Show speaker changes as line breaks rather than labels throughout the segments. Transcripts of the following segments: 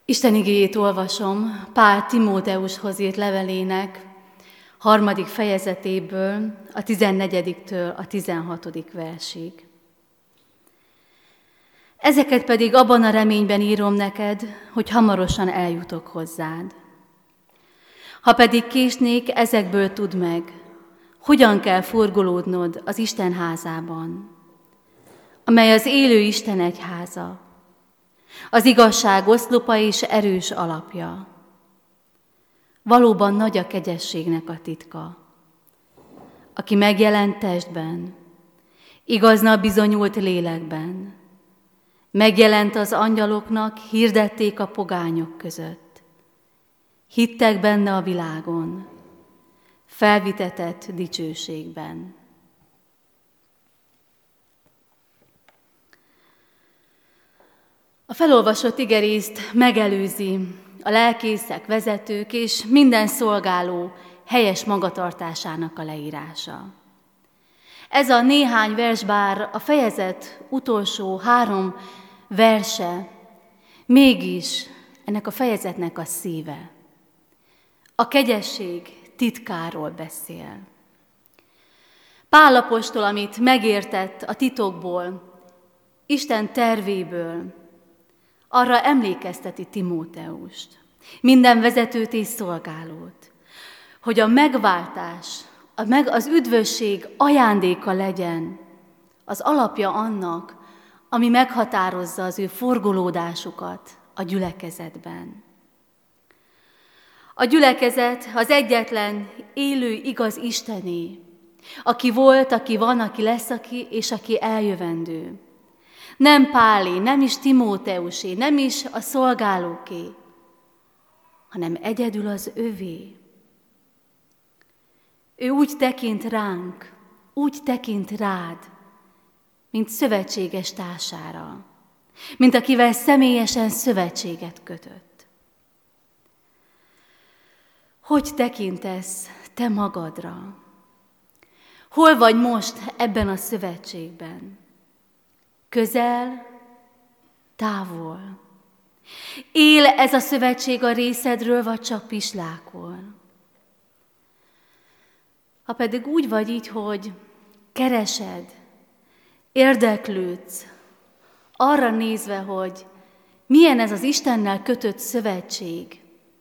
Isten igéjét olvasom Pál Timóteushoz írt levelének 3. fejezetéből, a 14-től a 16. versig. Ezeket pedig abban a reményben írom neked, hogy hamarosan eljutok hozzád. Ha pedig késnék, ezekből tudd meg, hogyan kell forgolódnod az Isten házában, amely az élő Isten egyháza, az igazság oszlopa és erős alapja. Valóban nagy a kegyességnek a titka, aki megjelent testben, igaznak bizonyult lélekben, megjelent az angyaloknak, hirdették a pogányok között. Hittek benne a világon, felvitetett dicsőségben. A felolvasott igerészt megelőzi a lelkészek, vezetők és minden szolgáló helyes magatartásának a leírása. Ez a néhány vers, bár a fejezet utolsó 3 verse, mégis ennek a fejezetnek a szíve. A kegyesség titkáról beszél. Pál apostol, amit megértett a titokból, Isten tervéből, arra emlékezteti Timóteust, minden vezetőt és szolgálót, hogy a megváltás, az üdvösség ajándéka legyen az alapja annak, ami meghatározza az ő forgolódásukat a gyülekezetben. A gyülekezet az egyetlen élő, igaz Istené, aki volt, aki van, aki lesz, és aki eljövendő. Nem Pálé, nem is Timóteusé, nem is a szolgálóké, hanem egyedül az övé. Ő úgy tekint ránk, úgy tekint rád, mint szövetséges társára, mint akivel személyesen szövetséget kötött. Hogy tekintesz te magadra? Hol vagy most ebben a szövetségben? Közel, távol. Él ez a szövetség a részedről, vagy csak pislákol? Ha pedig úgy vagy így, hogy keresed, érdeklődsz, arra nézve, hogy milyen ez az Istennel kötött szövetség,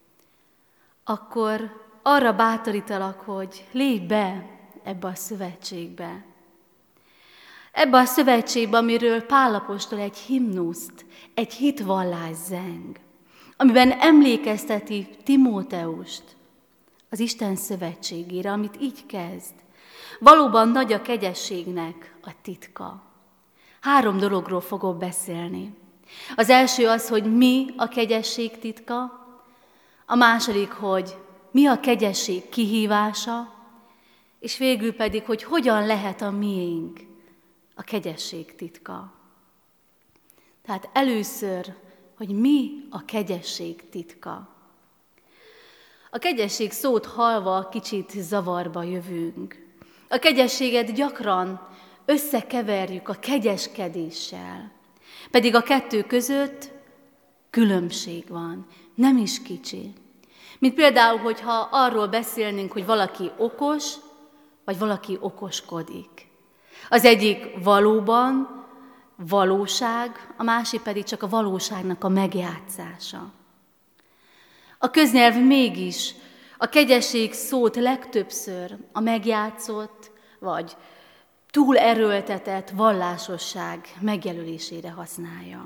akkor arra bátorítalak, hogy lépj be ebbe a szövetségbe. Ebbe a szövetségbe, amiről Pál apostol egy himnuszt, egy hitvallást zeng, amiben emlékezteti Timóteust az Isten szövetségére, amit így kezd. Valóban nagy a kegyességnek a titka. 3 dologról fogok beszélni. Az első az, hogy mi a kegyesség titka, a második, hogy mi a kegyesség kihívása, és végül pedig, hogy hogyan lehet a miénk a kegyesség titka. Tehát először, hogy mi a kegyesség titka. A kegyesség szót hallva kicsit zavarba jövünk. A kegyességet gyakran összekeverjük a kegyeskedéssel, pedig a kettő között különbség van, nem is kicsi. Mint például, hogyha arról beszélnénk, hogy valaki okos, vagy valaki okoskodik. Az egyik valóban valóság, a másik pedig csak a valóságnak a megjátszása. A köznyelv mégis a kegyesség szót legtöbbször a megjátszott, vagy túl erőltetett vallásosság megjelölésére használja.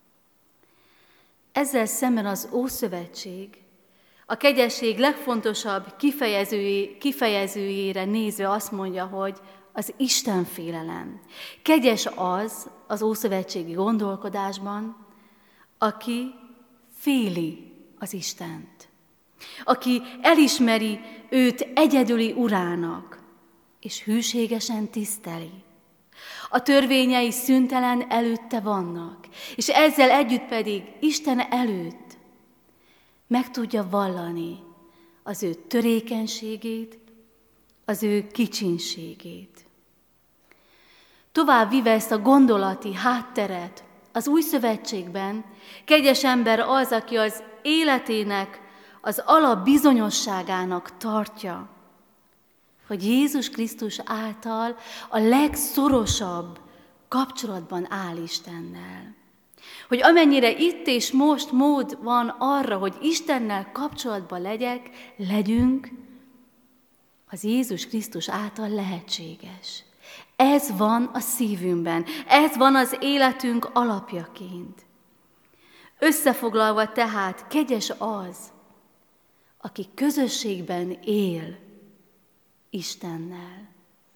Ezzel szemben az Ószövetség a kegyesség legfontosabb kifejezőjére nézve azt mondja, hogy az Istenfélelem. Kegyes az ószövetségi gondolkodásban, aki féli az Istent, aki elismeri őt egyedüli urának, és hűségesen tiszteli. A törvényei szüntelen előtte vannak, és ezzel együtt pedig Isten előtt meg tudja vallani az ő törékenységét, az ő kicsinségét. Tovább vive ezt a gondolati hátteret az új szövetségben kegyes ember az, aki az életének az alapbizonyosságának tartja, hogy Jézus Krisztus által a legszorosabb kapcsolatban áll Istennel. Hogy amennyire itt és most mód van arra, hogy Istennel kapcsolatban legyünk, az Jézus Krisztus által lehetséges. Ez van a szívünkben, ez van az életünk alapjaként. Összefoglalva tehát, kegyes az, aki közösségben él Istennel.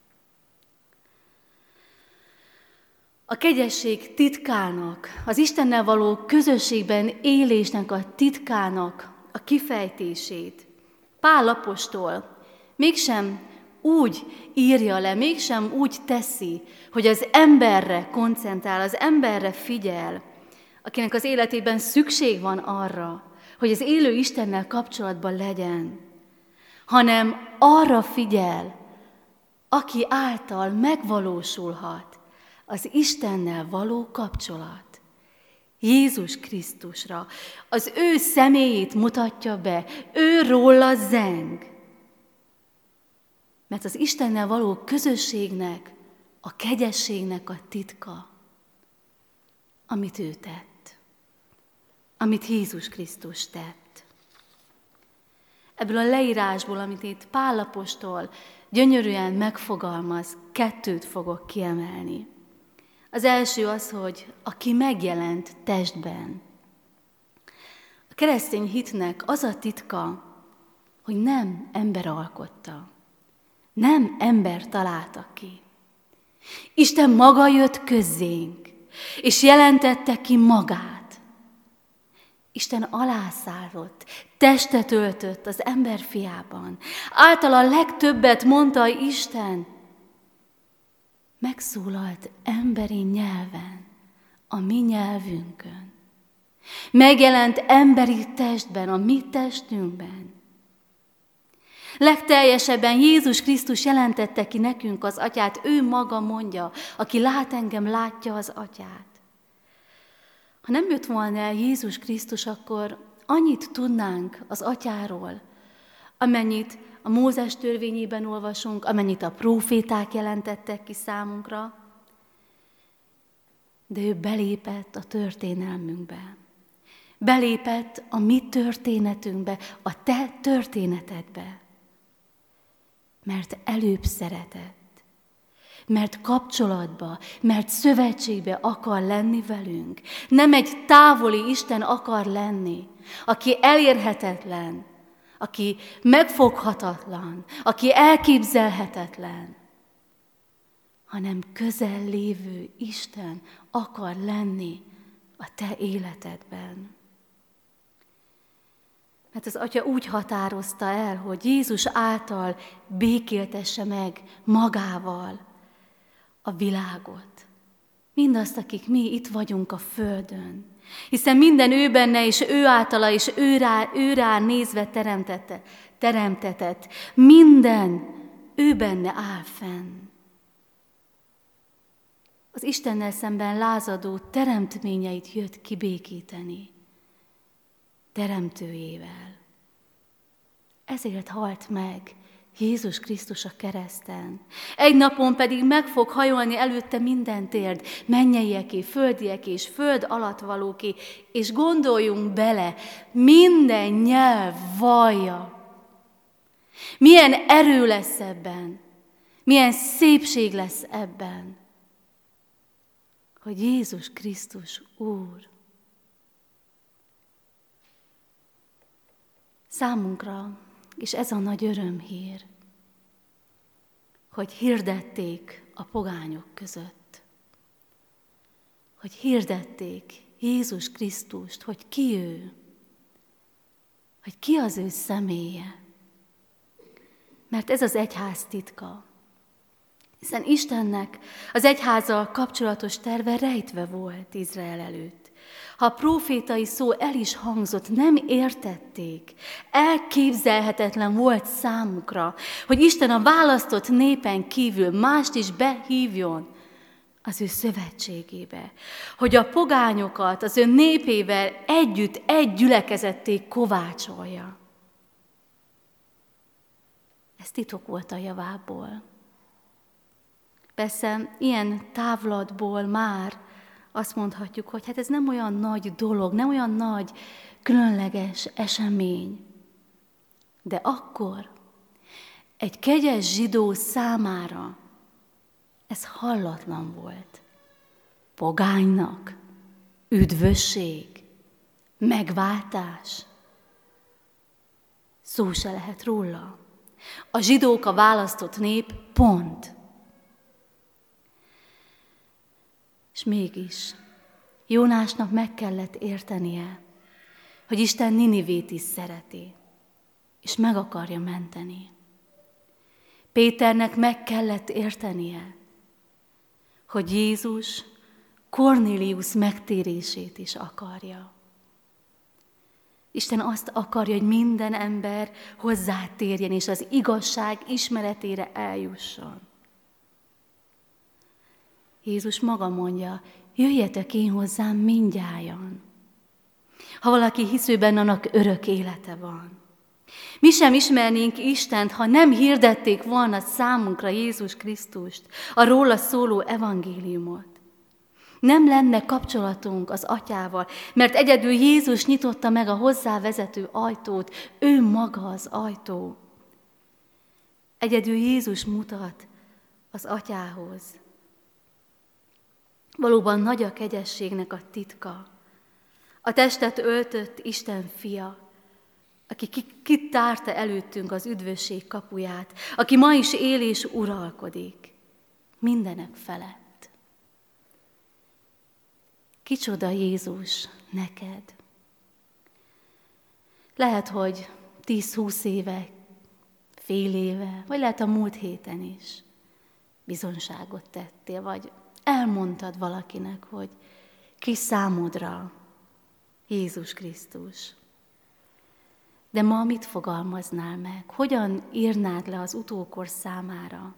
A kegyesség titkának, az Istennel való közösségben élésnek a titkának a kifejtését Pál apostol mégsem úgy írja le, mégsem úgy teszi, hogy az emberre koncentrál, az emberre figyel, akinek az életében szükség van arra, hogy az élő Istennel kapcsolatban legyen, hanem arra figyel, aki által megvalósulhat az Istennel való kapcsolat. Jézus Krisztusra, az ő személyét mutatja be, ő róla zeng. Mert az Istennel való közösségnek, a kegyességnek a titka, amit ő tett, amit Jézus Krisztus tett. Ebből a leírásból, amit itt Pál apostol gyönyörűen megfogalmaz, 2 fogok kiemelni. Az első az, hogy aki megjelent testben. A keresztény hitnek az a titka, hogy nem ember alkotta, nem ember találta ki. Isten maga jött közzénk, és jelentette ki magát. Isten alászállott, testet öltött az ember fiában. Általa legtöbbet mondta Isten, megszólalt emberi nyelven, a mi nyelvünkön. Megjelent emberi testben, a mi testünkben. Legteljesebben Jézus Krisztus jelentette ki nekünk az Atyát, ő maga mondja, aki lát engem, látja az Atyát. Ha nem jött volna el Jézus Krisztus, akkor annyit tudnánk az Atyáról, amennyit a Mózes törvényében olvasunk, amennyit a próféták jelentettek ki számunkra, de ő belépett a történelmünkbe. Belépett a mi történetünkbe, a te történetedbe. Mert előbb szeretett, mert kapcsolatba, mert szövetségbe akar lenni velünk. Nem egy távoli Isten akar lenni, aki elérhetetlen, aki megfoghatatlan, aki elképzelhetetlen, hanem közel lévő Isten akar lenni a te életedben. Mert az Atya úgy határozta el, hogy Jézus által békéltesse meg magával a világot. Mindazt, akik mi itt vagyunk a földön. Hiszen minden ő benne, és ő általa, és ő rá nézve teremtetett. Minden ő benne áll fenn. Az Istennel szemben lázadó teremtményeit jött kibékíteni. Teremtőjével. Ezért halt meg Jézus Krisztus a kereszten. Egy napon pedig meg fog hajolni előtte minden térd, mennyeieké, földieké és föld alatt valóké, és gondoljunk bele, minden nyelv vallja. Milyen erő lesz ebben, milyen szépség lesz ebben, hogy Jézus Krisztus Úr. Számunkra, és ez a nagy örömhír, hogy hirdették a pogányok között, hogy hirdették Jézus Krisztust, hogy ki ő, hogy ki az ő személye. Mert ez az egyház titka. Hiszen Istennek az egyházzal kapcsolatos terve rejtve volt Izrael előtt. Ha a prófétai szó el is hangzott, nem értették. Elképzelhetetlen volt számukra, hogy Isten a választott népen kívül mást is behívjon, az ő szövetségébe, hogy a pogányokat az ő népével együtt egy gyülekezetté kovácsolja. Ez titok volt a javából. Persze ilyen távlatból már azt mondhatjuk, hogy hát ez nem olyan nagy dolog, nem olyan nagy, különleges esemény. De akkor egy kegyes zsidó számára ez hallatlan volt. Pogánynak, üdvösség, megváltás. Szó se lehet róla. A zsidók a választott nép, pont. És mégis Jónásnak meg kellett értenie, hogy Isten Ninivét is szereti, és meg akarja menteni. Péternek meg kellett értenie, hogy Jézus Kornélius megtérését is akarja. Isten azt akarja, hogy minden ember hozzátérjen, és az igazság ismeretére eljusson. Jézus maga mondja, jöjjetek én hozzám mindnyájan. Ha valaki hisz ő benne, annak örök élete van. Mi sem ismernénk Istent, ha nem hirdették volna számunkra Jézus Krisztust, a róla szóló evangéliumot. Nem lenne kapcsolatunk az Atyával, mert egyedül Jézus nyitotta meg a hozzávezető ajtót, ő maga az ajtó. Egyedül Jézus mutat az Atyához. Valóban nagy a kegyességnek a titka. A testet öltött Isten fia, aki kitárta előttünk az üdvösség kapuját, aki ma is él és uralkodik mindenek felett. Kicsoda Jézus neked? Lehet, hogy 10-20 éve, fél éve, vagy lehet a múlt héten is bizonyságot tettél, vagy elmondtad valakinek, hogy ki számodra Jézus Krisztus. De ma mit fogalmaznál meg? Hogyan írnád le az utókor számára?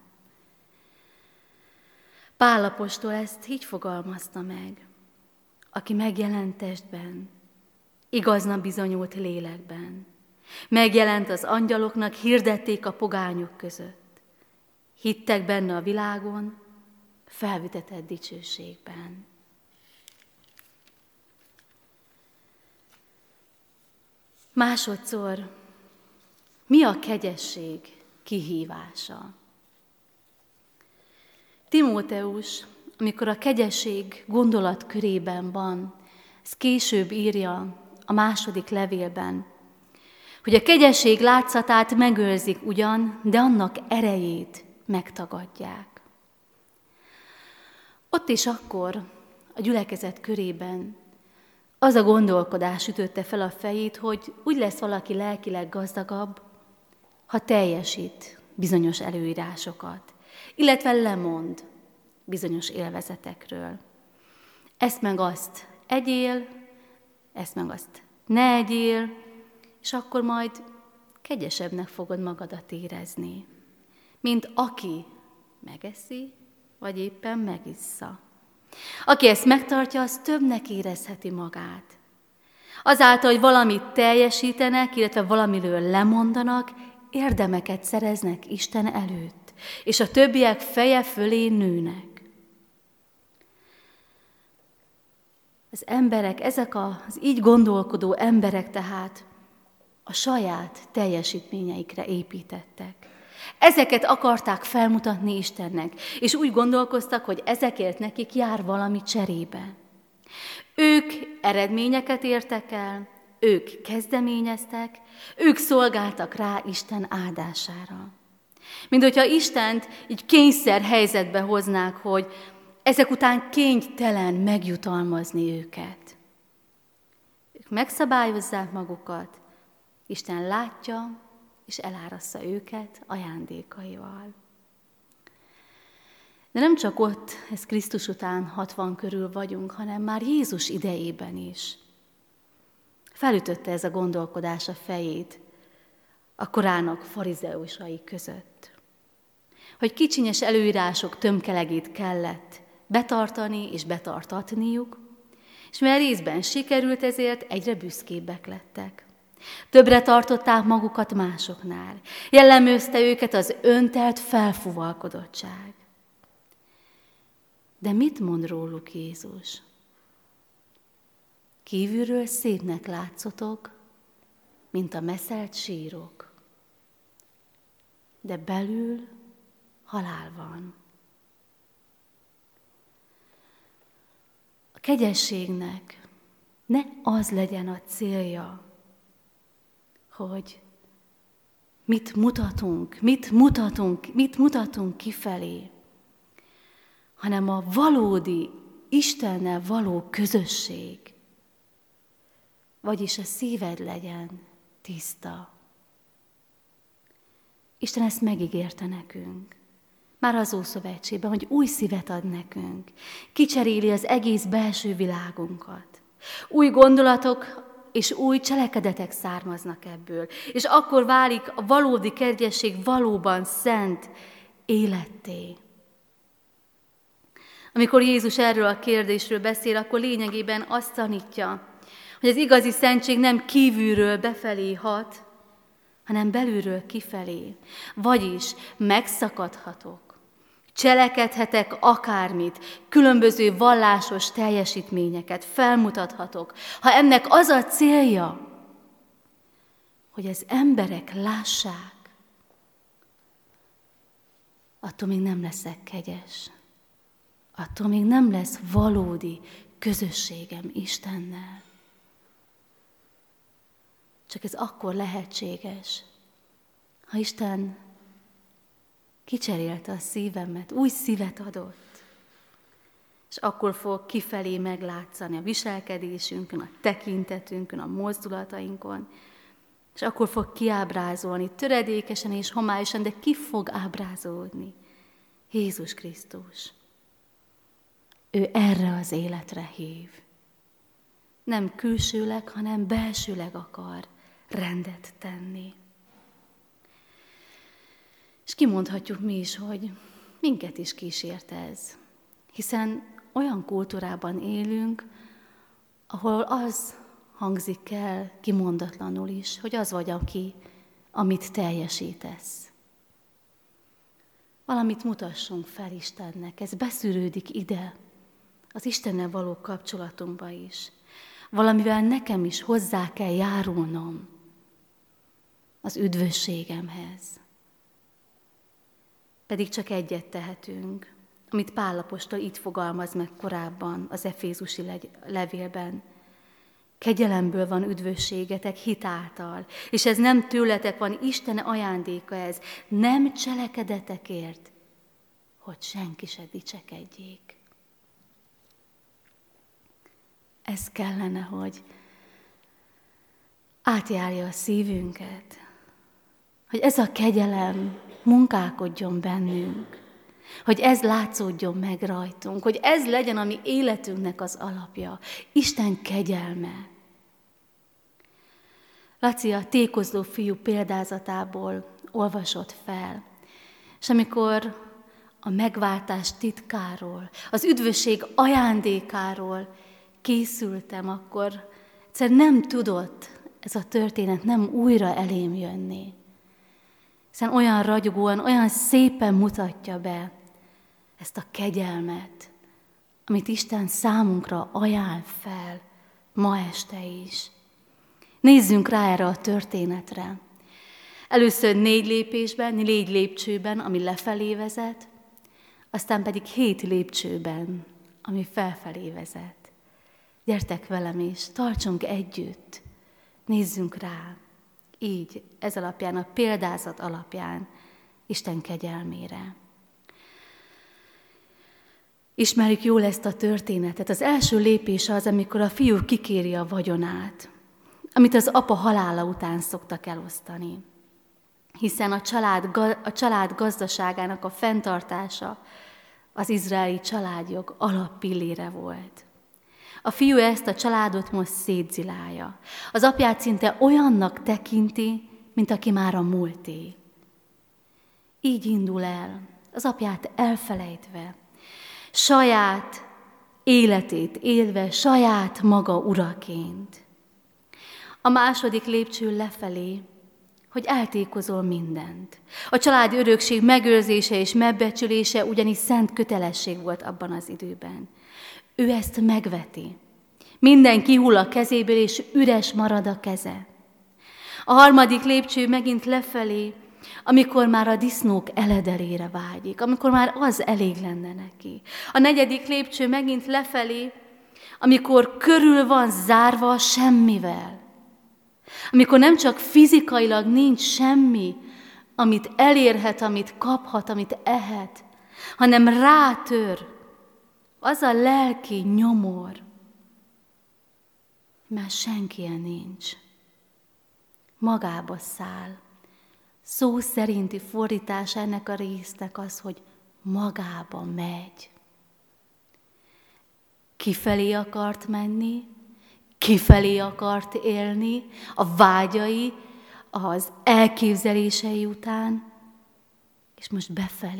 Pál apostol ezt így fogalmazta meg. Aki megjelent testben, igaznak bizonyult lélekben. Megjelent az angyaloknak, hirdették a pogányok között. Hittek benne a világon, felvitetett dicsőségben. Másodszor, mi a kegyesség kihívása? Timóteus, amikor a kegyesség gondolatkörében van, ezt később írja a második levélben, hogy a kegyesség látszatát megőrzik ugyan, de annak erejét megtagadják. Ott és akkor a gyülekezet körében az a gondolkodás ütötte fel a fejét, hogy úgy lesz valaki lelkileg gazdagabb, ha teljesít bizonyos előírásokat, illetve lemond bizonyos élvezetekről. Ezt meg azt egyél, ezt meg azt ne egyél, és akkor majd kegyesebbnek fogod magadat érezni, mint aki megeszi, vagy éppen megissza. Aki ezt megtartja, az többnek érezheti magát. Azáltal, hogy valamit teljesítenek, illetve valamiről lemondanak, érdemeket szereznek Isten előtt, és a többiek feje fölé nőnek. Az emberek, ezek az így gondolkodó emberek tehát a saját teljesítményeikre építettek. Ezeket akarták felmutatni Istennek, és úgy gondolkoztak, hogy ezekért nekik jár valami cserébe. Ők eredményeket értek el, ők kezdeményeztek, ők szolgáltak rá Isten áldására. Mint hogyha Istent így kényszer helyzetbe hoznák, hogy ezek után kénytelen megjutalmazni őket. Ők megszabályozzák magukat, Isten látja, és eláraszza őket ajándékaival. De nem csak ott, ez Krisztus után 60 körül vagyunk, hanem már Jézus idejében is. Felütötte ez a gondolkodás a fejét a korának farizeusai között, hogy kicsinyes előírások tömkelegét kellett betartani és betartatniuk, és mivel részben sikerült, ezért egyre büszkébbek lettek. Többre tartották magukat másoknál. Jellemezte őket az öntelt felfúvalkodottság. De mit mond róluk Jézus? Kívülről szépnek látszotok, mint a meszelt sírok, de belül halál van. A kegyességnek ne az legyen a célja, hogy mit mutatunk kifelé, hanem a valódi Istennel való közösség, vagyis a szíved legyen tiszta. Isten ezt megígérte nekünk, már az Ószövetségben, hogy új szívet ad nekünk, kicseréli az egész belső világunkat. Új gondolatok és új cselekedetek származnak ebből, és akkor válik a valódi kegyesség valóban szent életté. Amikor Jézus erről a kérdésről beszél, akkor lényegében azt tanítja, hogy az igazi szentség nem kívülről befelé hat, hanem belülről kifelé. Vagyis megszakadhatok, cselekedhetek akármit, különböző vallásos teljesítményeket felmutathatok. Ha ennek az a célja, hogy az emberek lássák, attól még nem leszek kegyes. Attól még nem lesz valódi közösségem Istennel. Csak ez akkor lehetséges, ha Isten kicserélte a szívemet, új szívet adott, és akkor fog kifelé meglátszani a viselkedésünkön, a tekintetünkön, a mozdulatainkon, és akkor fog kiábrázolni töredékesen és homályosan, de ki fog ábrázolódni? Jézus Krisztus. Ő erre az életre hív. Nem külsőleg, hanem belsőleg akar rendet tenni. És kimondhatjuk mi is, hogy minket is kísért ez. Hiszen olyan kultúrában élünk, ahol az hangzik el kimondatlanul is, hogy az vagy, amit teljesítesz. Valamit mutassunk fel Istennek, ez beszűrődik ide, az Istennel való kapcsolatunkba is. Valamivel nekem is hozzá kell járulnom az üdvösségemhez. Pedig csak egyet tehetünk, amit Pál apostol itt fogalmaz meg korábban az Efézusi levélben. Kegyelemből van üdvösségetek hit által, és ez nem tőletek van, Isten ajándéka ez, nem cselekedetekért, hogy senki se dicsekedjék. Ez kellene, hogy átjárja a szívünket, hogy ez a kegyelem munkálkodjon bennünk, hogy ez látszódjon meg rajtunk, hogy ez legyen a mi életünknek az alapja, Isten kegyelme. Laci a tékozló fiú példázatából olvasott fel, és amikor a megváltás titkáról, az üdvösség ajándékáról készültem, akkor egyszerűen nem tudott ez a történet nem újra elém jönni. Hiszen olyan ragyogóan, olyan szépen mutatja be ezt a kegyelmet, amit Isten számunkra ajánl fel ma este is. Nézzünk rá erre a történetre. Először 4 lépcsőben, ami lefelé vezet, aztán pedig 7 lépcsőben, ami felfelé vezet. Gyertek velem és tartsunk együtt, nézzünk rá, így, ez alapján, a példázat alapján Isten kegyelmére. Ismerjük jól ezt a történetet. Az első lépés az, amikor a fiú kikéri a vagyonát, amit az apa halála után szoktak elosztani. Hiszen a család gazdaságának a fenntartása az izraeli családjog alappillére volt. A fiú ezt a családot most szétzilálja. Az apját szinte olyannak tekinti, mint aki már a múlté. Így indul el, az apját elfelejtve. saját életét élve, saját maga uraként. A második lépcső lefelé, hogy eltékozol mindent. A családi örökség megőrzése és megbecsülése ugyanis szent kötelesség volt abban az időben. Ő ezt megveti. Minden kihull a kezéből, és üres marad a keze. A harmadik lépcső megint lefelé, amikor már a disznók eledelére vágyik, amikor már az elég lenne neki. A negyedik lépcső megint lefelé, amikor körül van zárva semmivel. Amikor nem csak fizikailag nincs semmi, amit elérhet, amit kaphat, amit ehet, hanem rátör az a lelki nyomor, már senkien nincs. Magába száll. Szó szerinti fordítás ennek a résznek az, hogy magába megy. Kifelé akart menni, kifelé akart élni, a vágyai, az elképzelései után, és most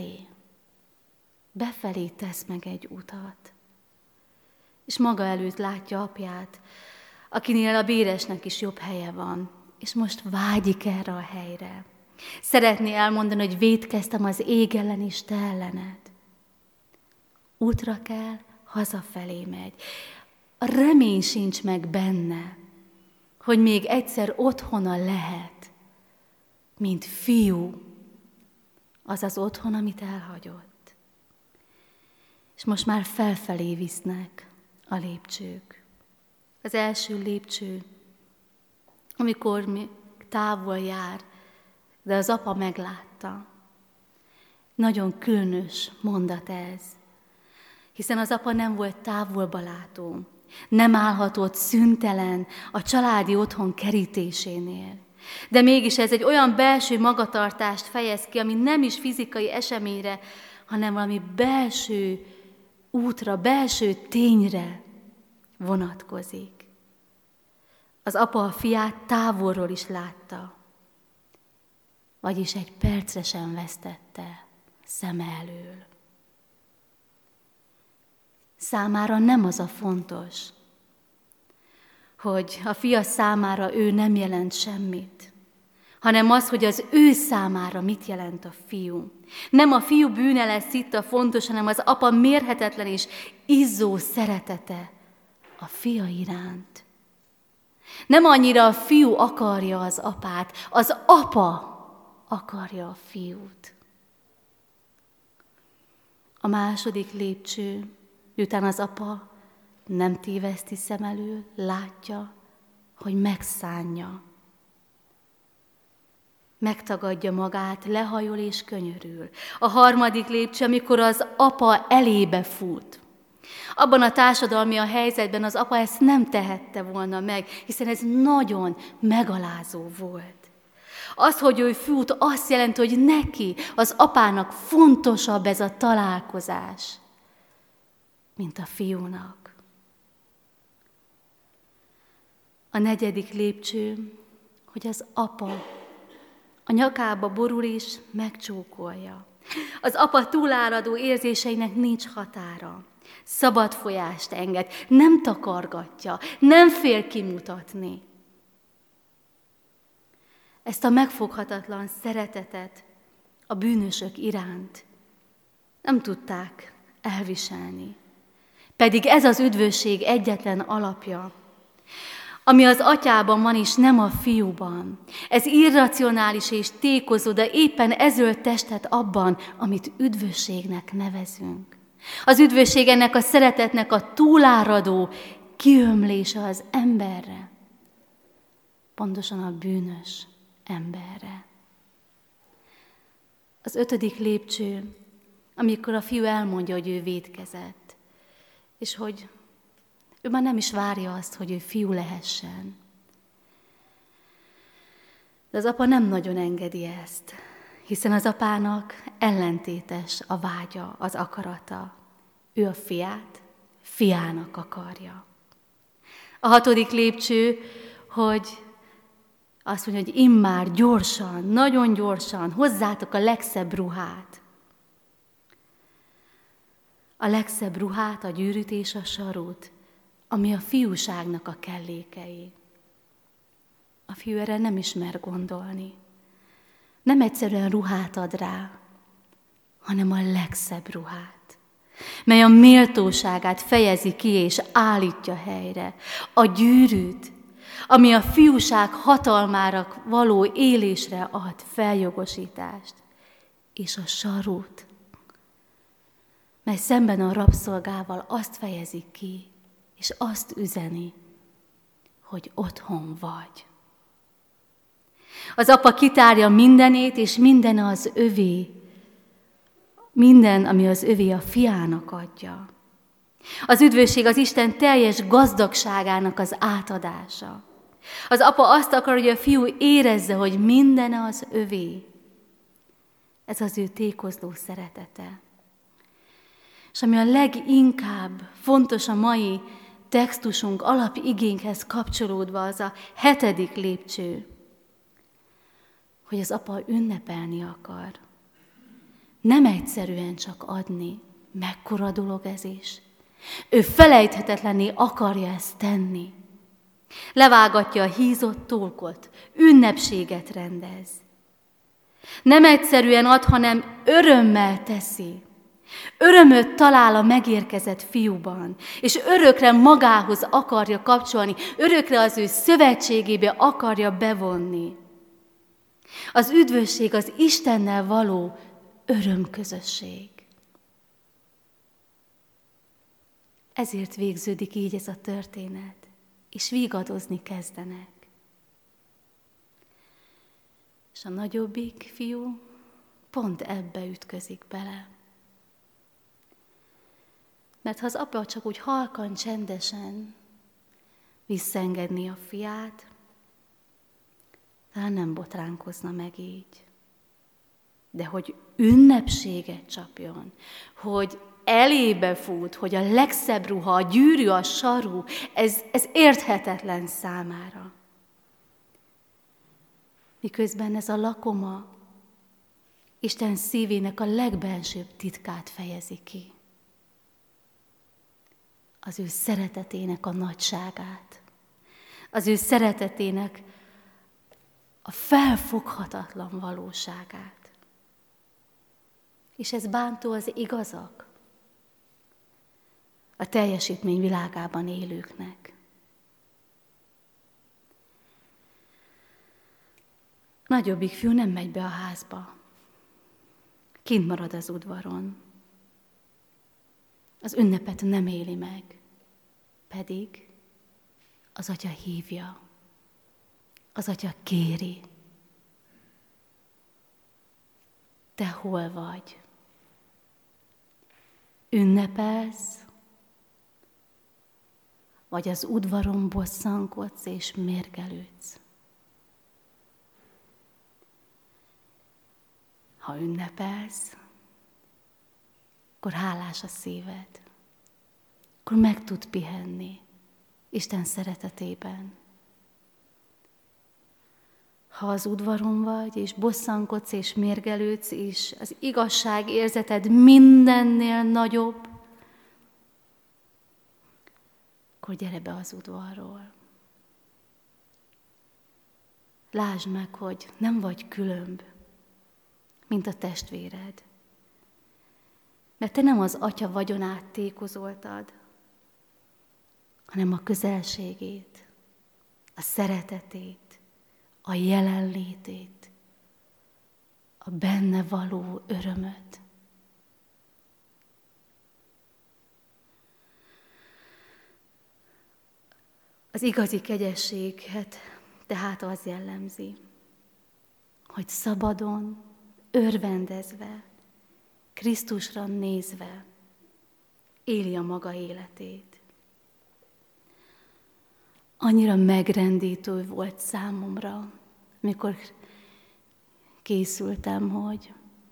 befelé tesz meg egy utat. És maga előtt látja apját, akinél a béresnek is jobb helye van, és most vágyik erre a helyre. Szeretné elmondani, hogy vétkeztem az ég ellen és te ellened. Útra kell, hazafelé megy. A remény sincs meg benne, hogy még egyszer otthona lehet, mint fiú, az az otthon, amit elhagyott. És most már felfelé visznek a lépcsők. Az első lépcső, amikor még távol jár, de az apa meglátta. Nagyon különös mondat ez, hiszen az apa nem volt távolba látó, nem állhatott szüntelen a családi otthon kerítésénél. De mégis ez egy olyan belső magatartást fejez ki, ami nem is fizikai eseményre, hanem valami belső útra, belső tényre vonatkozik. Az apa a fiát távolról is látta, vagyis egy percre sem vesztette szeme elől. Számára nem az a fontos, hogy a fia számára ő nem jelent semmit, hanem az, hogy az ő számára mit jelent a fiú. Nem a fiú bűne lesz itt a fontos, hanem az apa mérhetetlen és izzó szeretete a fia iránt. Nem annyira a fiú akarja az apát, az apa akarja a fiút. A második lépcső, miután az apa nem téveszti szem elől, látja, hogy megszánja. Megtagadja magát, lehajol és könyörül. A harmadik lépcső, amikor az apa elébe fut. Abban a társadalmi helyzetben az apa ezt nem tehette volna meg, hiszen ez nagyon megalázó volt. Az, hogy ő fut, azt jelenti, hogy neki, az apának fontosabb ez a találkozás, mint a fiúnak. A negyedik lépcső, hogy az apa a nyakába borul és megcsókolja. Az apa túláradó érzéseinek nincs határa. Szabad folyást enged, nem takargatja, nem fél kimutatni. Ezt a megfoghatatlan szeretetet a bűnösök iránt nem tudták elviselni. Pedig ez az üdvösség egyetlen alapja, ami az atyában van, és nem a fiúban. Ez irracionális és tékozó, de éppen ez ölt testet abban, amit üdvösségnek nevezünk. Az üdvösség ennek a szeretetnek a túláradó kiömlése az emberre, pontosan a bűnös emberre. Az ötödik lépcső, amikor a fiú elmondja, hogy ő vétkezett, és hogy ő már nem is várja azt, hogy ő fiú lehessen. De az apa nem nagyon engedi ezt, hiszen az apának ellentétes a vágya, az akarata. Ő a fiát fiának akarja. A hatodik lépcső, hogy azt mondja, hogy immár gyorsan, nagyon gyorsan hozzátok a legszebb ruhát. a legszebb ruhát, a gyűrűt és a sarut, ami a fiúságnak a kellékei. A fiú erre nem ismer gondolni. Nem egyszerűen ruhát ad rá, hanem a legszebb ruhát, mely a méltóságát fejezi ki és állítja helyre. A gyűrűt, ami a fiúság hatalmára való élésre ad feljogosítást, és a sarut, mely szemben a rabszolgával azt fejezi ki, és azt üzeni, hogy otthon vagy. Az apa kitárja mindenét, és minden az övé. Minden, ami az övé, a fiának adja. Az üdvösség az Isten teljes gazdagságának az átadása. Az apa azt akar, hogy a fiú érezze, hogy minden az övé. Ez az ő tékozló szeretete. És ami a leginkább fontos a mai textusunk alapigénkhez kapcsolódva, az a 7. lépcső, hogy az apa ünnepelni akar. Nem egyszerűen csak adni, mekkora dolog ez is. Ő felejthetetlenné akarja ezt tenni. Levágatja a hízott tólkot, ünnepséget rendez. Nem egyszerűen ad, hanem örömmel teszi. Örömöt talál a megérkezett fiúban, és örökre magához akarja kapcsolni, örökre az ő szövetségébe akarja bevonni. Az üdvösség az Istennel való örömközösség. Ezért végződik így ez a történet, és vigadozni kezdenek. És a nagyobbik fiú pont ebbe ütközik bele. Mert ha az apa csak úgy halkan, csendesen visszaengedné a fiát, talán nem botránkozna meg így. De hogy ünnepséget csapjon, hogy elébe fut, hogy a legszebb ruha, a gyűrű, a saru, ez érthetetlen számára. Miközben ez a lakoma Isten szívének a legbensőbb titkát fejezi ki. Az ő szeretetének a nagyságát, az ő szeretetének a felfoghatatlan valóságát. És ez bántó az igazak, a teljesítmény világában élőknek. Nagyobbik fiú nem megy be a házba, kint marad az udvaron. Az ünnepet nem éli meg, pedig az atya hívja, az atya kéri. Te hol vagy? Ünnepelsz, vagy az udvaron bosszankodsz és mérgelődsz? Ha ünnepelsz, akkor hálás a szíved, akkor meg tud pihenni Isten szeretetében. Ha az udvaron vagy, és bosszankodsz, és mérgelődsz, és az igazság érzeted mindennél nagyobb, akkor gyere be az udvarról. Lásd meg, hogy nem vagy különb, mint a testvéred. Mert te nem az atya vagyonát tékozoltad, hanem a közelségét, a szeretetét, a jelenlétét, a benne való örömöt. Az igazi kegyességet tehát az jellemzi, hogy szabadon, örvendezve, Krisztusra nézve éli a maga életét. Annyira megrendítő volt számomra, amikor készültem, hogy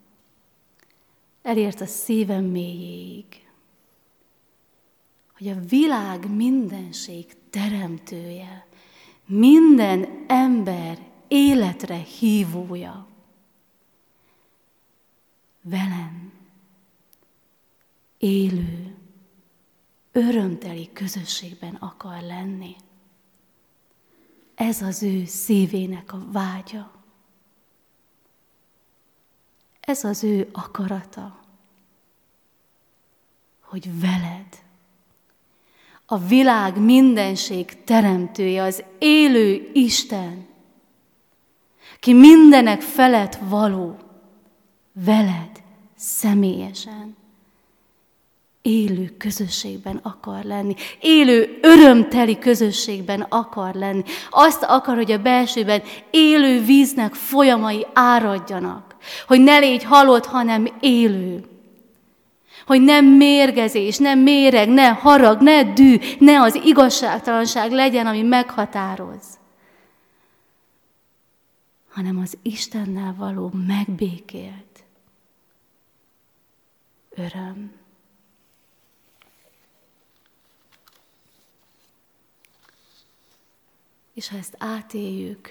elért a szívem mélyéig, hogy a világ mindenség teremtője, minden ember életre hívója velem élő, örömteli közösségben akar lenni. Ez az ő szívének a vágya. Ez az ő akarata, hogy veled, a világ mindenség teremtője, az élő Isten, ki mindenek felett való, veled személyesen, élő közösségben akar lenni, élő örömteli közösségben akar lenni. Azt akar, hogy a belsőben élő víznek folyamai áradjanak, hogy ne légy halott, hanem élő. Hogy nem mérgezés, nem méreg, ne harag, ne dű, ne az igazságtalanság legyen, ami meghatároz, hanem az Istennel való megbékélt öröm. És ha ezt átéljük,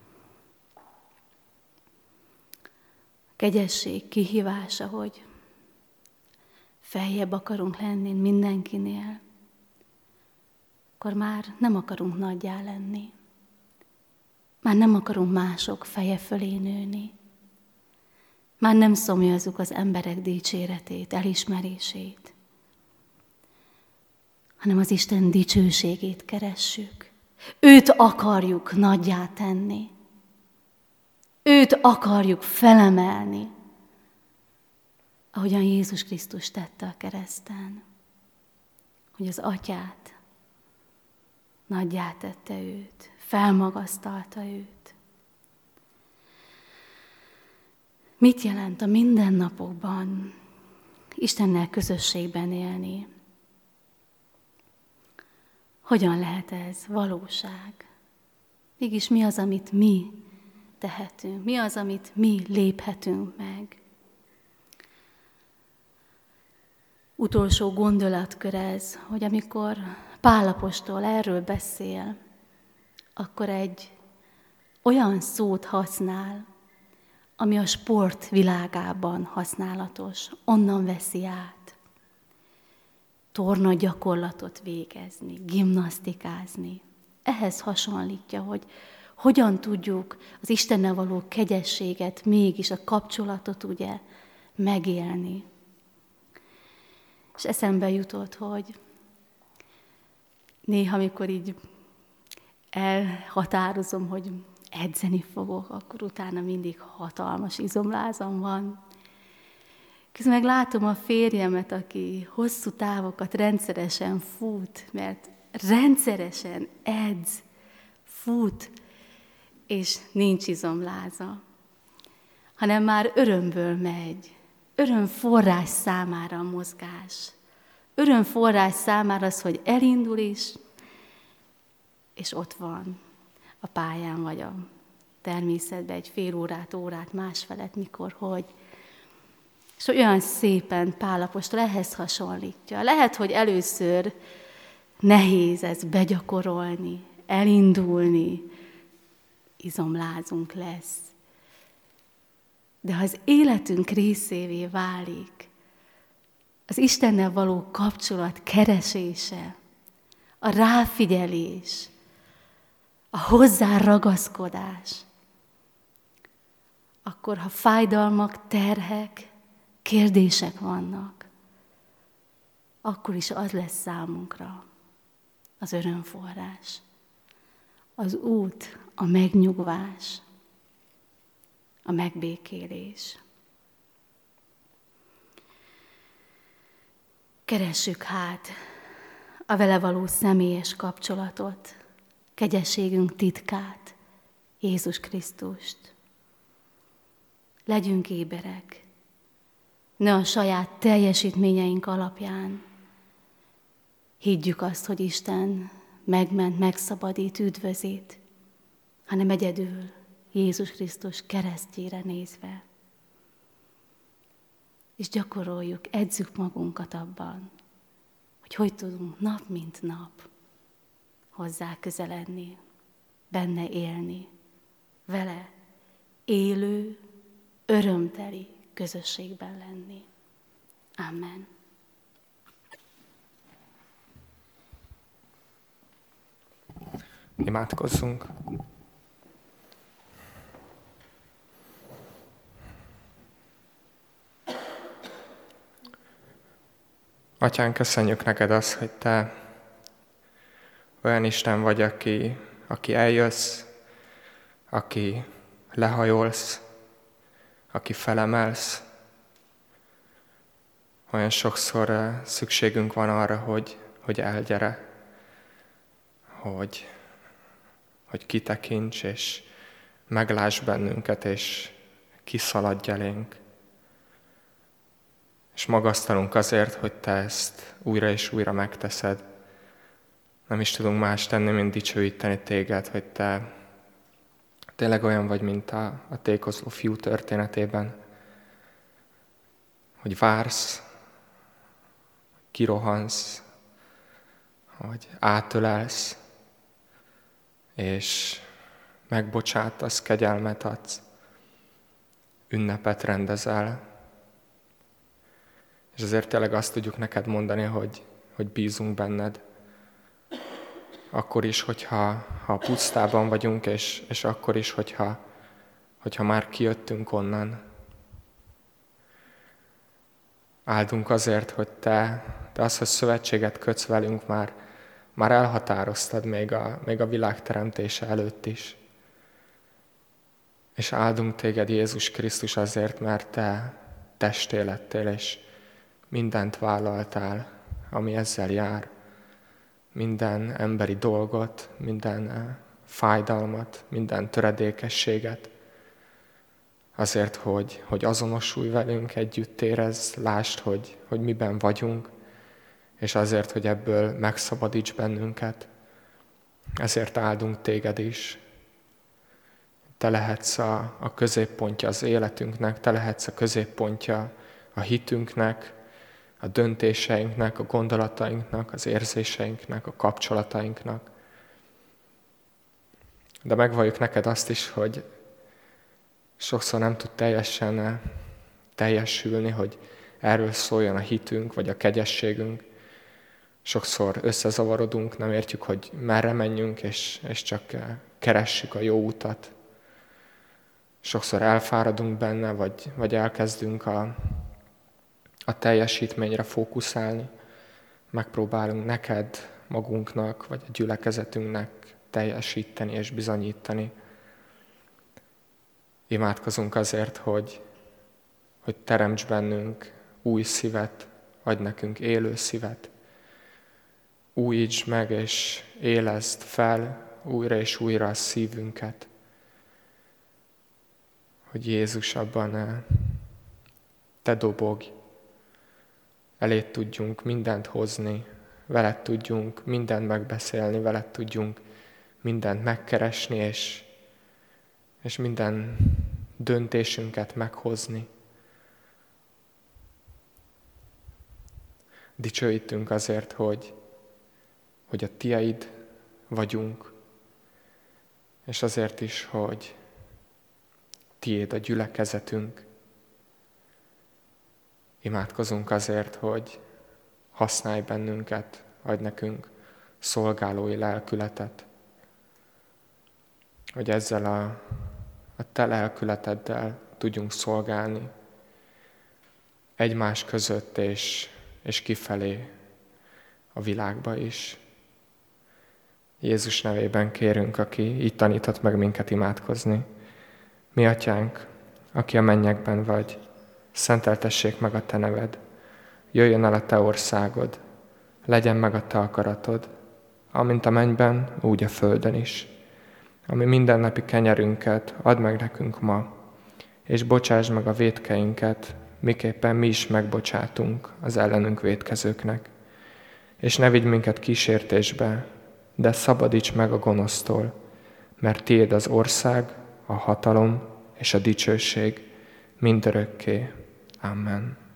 a kegyesség kihívása, hogy feljebb akarunk lenni mindenkinél, akkor már nem akarunk nagyjá lenni. Már nem akarunk mások feje fölé nőni. Már nem szomjazzuk az emberek dicséretét, elismerését, hanem az Isten dicsőségét keressük. Őt akarjuk nagyjá tenni. Őt akarjuk felemelni, ahogyan Jézus Krisztus tette a kereszten, hogy az Atyát nagyjá tette őt, felmagasztalta őt. Mit jelent a mindennapokban Istennel közösségben élni? Hogyan lehet ez valóság? Mégis mi az, amit mi tehetünk? Mi az, amit mi léphetünk meg? Utolsó gondolatkör ez, hogy amikor Pál apostol erről beszél, akkor egy olyan szót használ, ami a sport világában használatos, onnan veszi át. Torna gyakorlatot végezni, gimnasztikázni. Ehhez hasonlítja, hogy hogyan tudjuk az Istennel való kegyességet, mégis a kapcsolatot ugye megélni. És eszembe jutott, hogy néha, amikor így elhatározom, hogy edzeni fogok, akkor utána mindig hatalmas izomlázam van. Közben meg látom a férjemet, aki hosszú távokat rendszeresen fut, mert rendszeresen edz, fut, és nincs izomláza, hanem már örömből megy. Örömforrás számára a mozgás. Örömforrás számára az, hogy elindul is, és ott van a pályán, vagy a természetben egy fél órát másfelett, mikor, hogy. És olyan szépen Pál apostol ehhez hasonlítja. Lehet, hogy először nehéz ezt begyakorolni, elindulni, izomlázunk lesz. De ha az életünk részévé válik, az Istennel való kapcsolat keresése, a ráfigyelés, a hozzá ragaszkodás, akkor ha fájdalmak, terhek, kérdések vannak, akkor is az lesz számunkra az örömforrás, az út, a megnyugvás, a megbékélés. Keressük hát a vele való személyes kapcsolatot, kegyességünk titkát, Jézus Krisztust. Legyünk éberek, ne a saját teljesítményeink alapján higgyük azt, hogy Isten megment, megszabadít, üdvözít, hanem egyedül Jézus Krisztus keresztjére nézve. És gyakoroljuk, edzük magunkat abban, hogy tudunk nap mint nap hozzá közeledni, benne élni, vele élő, örömteli közösségben lenni. Amen.
Imádkozzunk. Atyánk, köszönjük neked azt, hogy te olyan Isten vagy, aki eljössz, aki lehajolsz, aki felemelsz. Olyan sokszor szükségünk van arra, hogy elgyere, hogy kitekints, és megláss bennünket, és kiszaladj elénk. És magasztalunk azért, hogy te ezt újra és újra megteszed. Nem is tudunk más tenni, mint dicsőíteni téged, hogy te tényleg olyan vagy, mint a tékozló fiú történetében, hogy vársz, kirohansz, hogy átölelsz, és megbocsátasz, kegyelmet adsz, ünnepet rendezel. És ezért tényleg azt tudjuk neked mondani, hogy bízunk benned. Akkor is, hogyha pusztában vagyunk, és akkor is, hogyha már kijöttünk onnan. Áldunk azért, hogy te azt, hogy szövetséget kötsz velünk, már elhatároztad még a világ teremtése előtt is. És áldunk téged, Jézus Krisztus, azért, mert te testé lettél, és mindent vállaltál, ami ezzel jár. Minden emberi dolgot, minden fájdalmat, minden töredékességet. Azért, hogy azonosulj velünk, együtt érezd, lásd, hogy miben vagyunk, és azért, hogy ebből megszabadíts bennünket. Ezért áldunk téged is. Te lehetsz a középpontja az életünknek, te lehetsz a középpontja a hitünknek, a döntéseinknek, a gondolatainknak, az érzéseinknek, a kapcsolatainknak. De megvalljuk neked azt is, hogy sokszor nem tud teljesen teljesülni, hogy erről szóljon a hitünk, vagy a kegyességünk. Sokszor összezavarodunk, nem értjük, hogy merre menjünk, és csak keressük a jó utat. Sokszor elfáradunk benne, vagy elkezdünk a teljesítményre fókuszálni. Megpróbálunk neked, magunknak, vagy a gyülekezetünknek teljesíteni és bizonyítani. Imádkozunk azért, hogy teremts bennünk új szívet, adj nekünk élő szívet. Újítsd meg és éleszd fel újra és újra a szívünket. Hogy Jézus, abban te dobogj, eléd tudjunk mindent hozni, veled tudjunk mindent megbeszélni, veled tudjunk mindent megkeresni, és minden döntésünket meghozni. Dicsőítünk azért, hogy a tiaid vagyunk, és azért is, hogy tiéd a gyülekezetünk. Imádkozunk azért, hogy használj bennünket, adj nekünk szolgálói lelkületet, hogy ezzel a te lelkületeddel tudjunk szolgálni egymás között és kifelé a világba is. Jézus nevében kérünk, aki így tanított meg minket imádkozni. Mi atyánk, aki a mennyekben vagy, szenteltessék meg a te neved, jöjjön el a te országod, legyen meg a te akaratod, amint a mennyben, úgy a földön is. Ami mindennapi kenyerünket add meg nekünk ma, és bocsásd meg a vétkeinket, miképpen mi is megbocsátunk az ellenünk vétkezőknek. És ne vigy minket kísértésbe, de szabadíts meg a gonosztól, mert tiéd az ország, a hatalom és a dicsőség mindörökké. Amen.